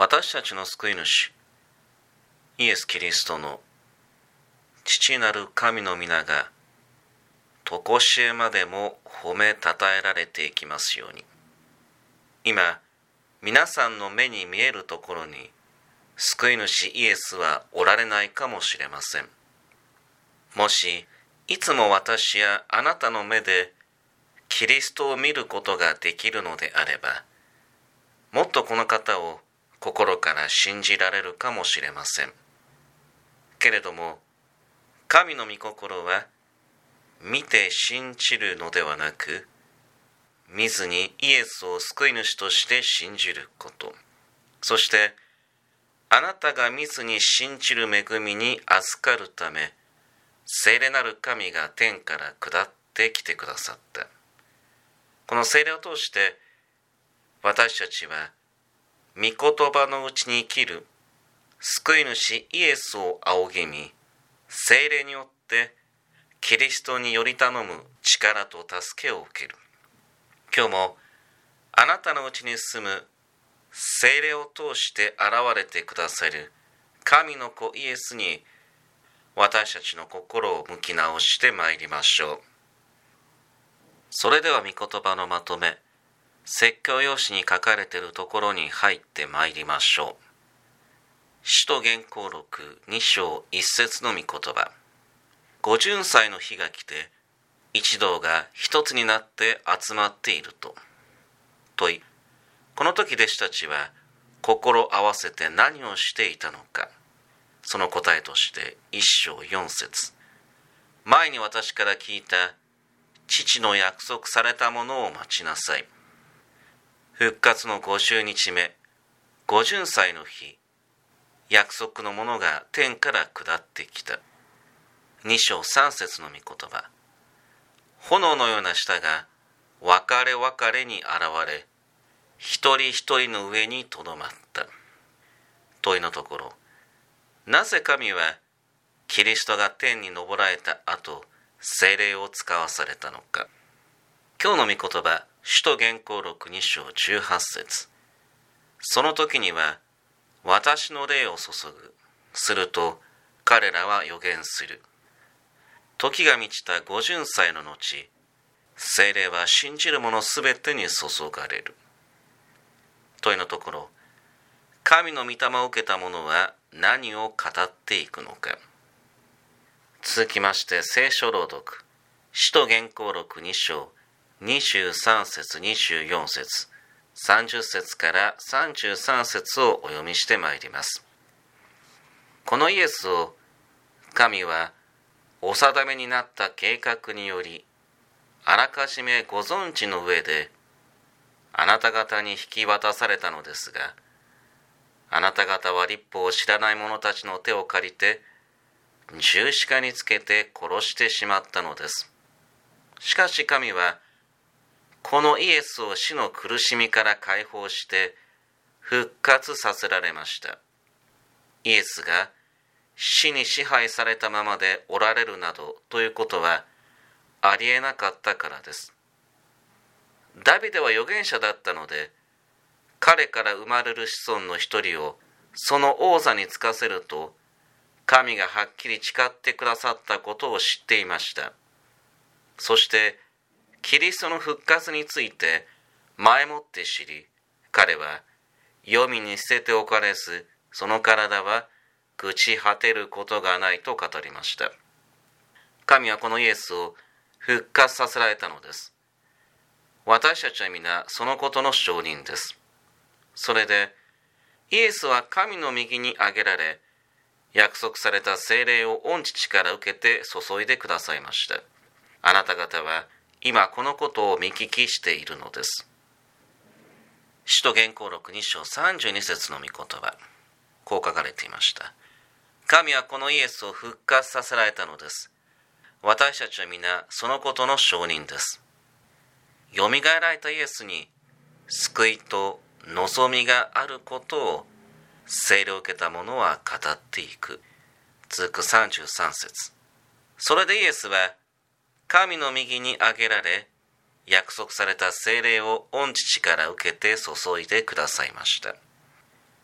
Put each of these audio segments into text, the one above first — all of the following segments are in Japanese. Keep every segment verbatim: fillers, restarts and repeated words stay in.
私たちの救い主イエス・キリストの父なる神の皆がとこしえまでも褒めたたえられていきますように。今皆さんの目に見えるところに救い主イエスはおられないかもしれません。もしいつも私やあなたの目でキリストを見ることができるのであれば、もっとこの方を心から信じられるかもしれません。けれども神の御心は見て信じるのではなく、見ずにイエスを救い主として信じること、そしてあなたが見ずに信じる恵みに預かるため、聖霊なる神が天から下ってきてくださった。この聖霊を通して私たちは御言葉のうちに生きる救い主イエスを仰ぎ見、聖霊によってキリストにより頼む力と助けを受ける。今日もあなたのうちに住む聖霊を通して現れてくださる神の子イエスに私たちの心を向き直してまいりましょう。それでは御言葉のまとめ、説教用紙に書かれているところに入ってまいりましょう。使徒言行録に章一節の御言葉。五巡祭の日が来て、一同が一つになって集まっていると。問い、この時弟子たちは心合わせて何をしていたのか。その答えとして一章四節。前に私から聞いた父の約束されたものを待ちなさい。復活の五十日目、五巡祭の日、約束のものが天から下ってきた。二章三節の御言葉。炎のような舌が分かれ分かれに現れ、一人一人の上にとどまった。問いのところ、なぜ神はキリストが天に昇られた後、聖霊を使わされたのか。今日の御言葉、使徒言行録に章十八節。その時には私の霊を注ぐ。すると彼らは預言する。時が満ちた五巡祭の後、聖霊は信じる者すべてに注がれる。問いのところ、神の御霊を受けた者は何を語っていくのか。続きまして聖書朗読。使徒言行録に章にじゅうさん節にじゅうよん節、さんじゅう節からさんじゅうさん節をお読みしてまいります。このイエスを神はお定めになった計画によりあらかじめご存知の上であなた方に引き渡されたのですが、あなた方は律法を知らない者たちの手を借りて十字架につけて殺してしまったのです。しかし神はこのイエスを死の苦しみから解放して復活させられました。イエスが死に支配されたままでおられるなどということはありえなかったからです。ダビデは預言者だったので、彼から生まれる子孫の一人をその王座につかせると神がはっきり誓ってくださったことを知っていました。そしてキリストの復活について前もって知り、彼は黄泉に捨てておかれず、その体は朽ち果てることがないと語りました。神はこのイエスを復活させられたのです。私たちは皆そのことの証人です。それでイエスは神の右に挙げられ、約束された聖霊を御父から受けて注いでくださいました。あなた方は今このことを見聞きしているのです。使徒言行録に章さんじゅうに節の御言葉、こう書かれていました。神はこのイエスを復活させられたのです。私たちは皆そのことの証人です。よみがえられたイエスに救いと望みがあることを聖霊を受けた者は語っていく。続くさんじゅうさん節。それでイエスは神の右に挙げられ、約束された聖霊を御父から受けて注いでくださいました。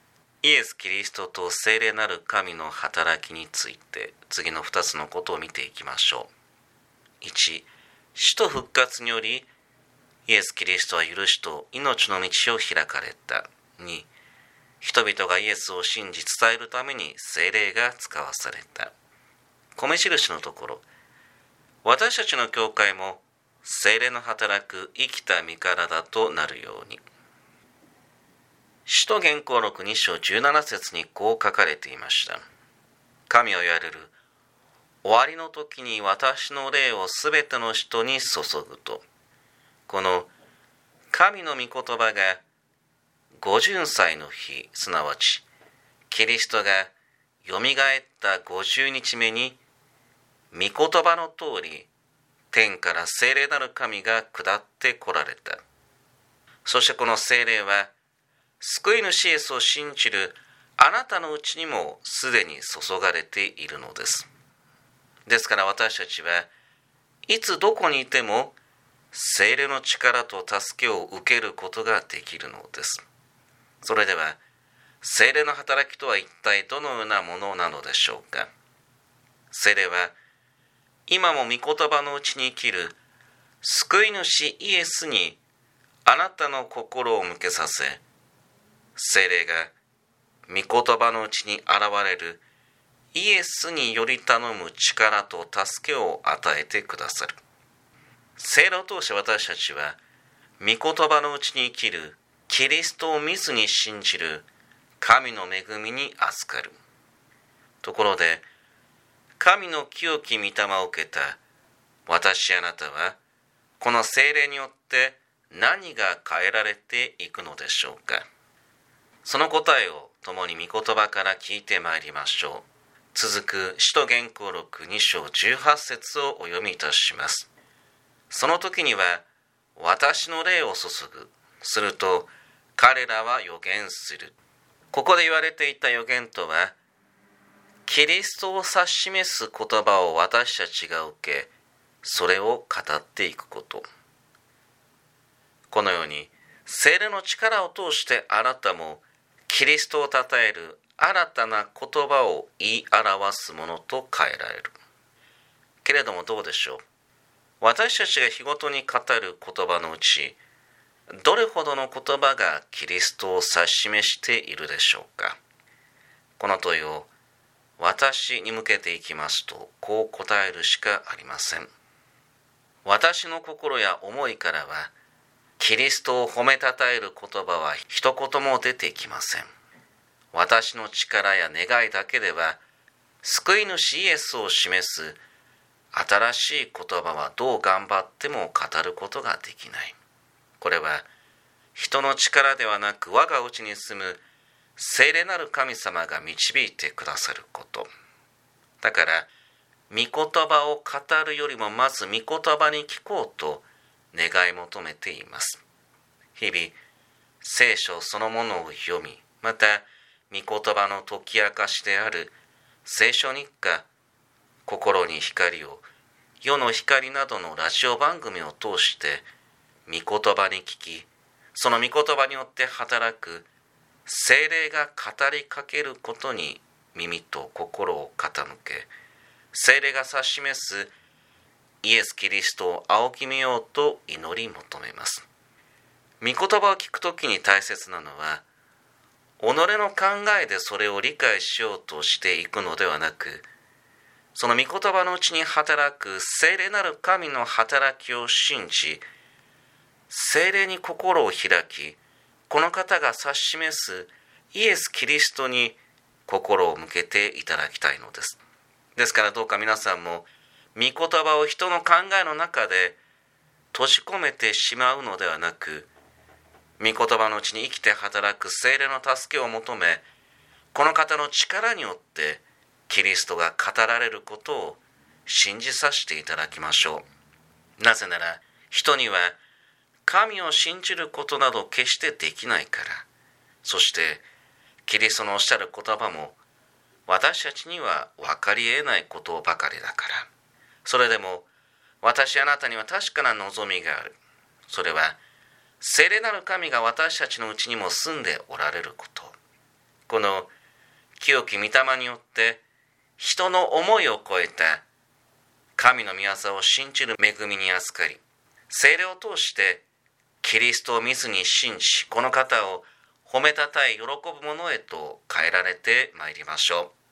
イエス・キリストと聖霊なる神の働きについて、次のふたつのことを見ていきましょう。いち、死と復活によりイエス・キリストは許しと命の道を開かれた。に、人々がイエスを信じ伝えるために聖霊が使わされた。米印のところ、私たちの教会も聖霊の働く生きた身体となるように。使徒言行録に章じゅうなな節にこう書かれていました。神は言われる。終わりの時に私の霊をすべての人に注ぐと。この神の御言葉が五巡祭の日、すなわちキリストがよみがえった五十日目に御言葉の通り天から聖霊なる神が下って来られた。そしてこの聖霊は救い主イエスを信じるあなたのうちにもすでに注がれているのです。ですから私たちはいつどこにいても聖霊の力と助けを受けることができるのです。それでは聖霊の働きとは一体どのようなものなのでしょうか。聖霊は今も御言葉のうちに生きる救い主イエスにあなたの心を向けさせ、聖霊が御言葉のうちに現れるイエスにより頼む力と助けを与えてくださる。聖霊を通して私たちは御言葉のうちに生きるキリストを見ずに信じる神の恵みに預かる。ところで神の清き御霊を受けた私あなたはこの聖霊によって何が変えられていくのでしょうか。その答えを共に御言葉から聞いてまいりましょう。続く使徒言行録に章じゅうはち節をお読みいたします。その時には私の霊を注ぐ。すると彼らは預言する。ここで言われていた預言とは、キリストを指し示す言葉を私たちが受け、それを語っていくこと。このように聖霊の力を通してあなたもキリストをたたえる新たな言葉を言い表すものと変えられる。けれどもどうでしょう。私たちが日ごとに語る言葉のうち、どれほどの言葉がキリストを指し示しているでしょうか。この問いを私に向けていきますと、こう答えるしかありません。私の心や思いからは、キリストを褒めたたえる言葉は一言も出てきません。私の力や願いだけでは、救い主イエスを示す新しい言葉はどう頑張っても語ることができない。これは人の力ではなく我がうちに住む聖霊なる神様が導いてくださること。だから御言葉を語るよりもまず御言葉に聞こうと願い求めています。日々聖書そのものを読み、また御言葉の解き明かしである聖書日課、心に光を、世の光などのラジオ番組を通して御言葉に聞き、その御言葉によって働く聖霊が語りかけることに耳と心を傾け、聖霊が指し示すイエス・キリストを仰ぎ見ようと祈り求めます。御言葉を聞くときに大切なのは、己の考えでそれを理解しようとしていくのではなく、その御言葉のうちに働く聖霊なる神の働きを信じ、聖霊に心を開き、この方が指し示すイエス・キリストに心を向けていただきたいのです。ですからどうか皆さんも御言葉を人の考えの中で閉じ込めてしまうのではなく、御言葉のうちに生きて働く聖霊の助けを求め、この方の力によってキリストが語られることを信じさせていただきましょう。なぜなら人には神を信じることなど決してできないから。そしてキリストのおっしゃる言葉も私たちには分かり得ないことばかりだから。それでも私あなたには確かな望みがある。それは聖霊なる神が私たちのうちにも住んでおられること。 この清き御霊によって人の思いを超えた神の御業を信じる恵みに預かり、聖霊を通してキリストを見ずに信じ、この方を褒めたたえ喜ぶ者へと変えられてまいりましょう。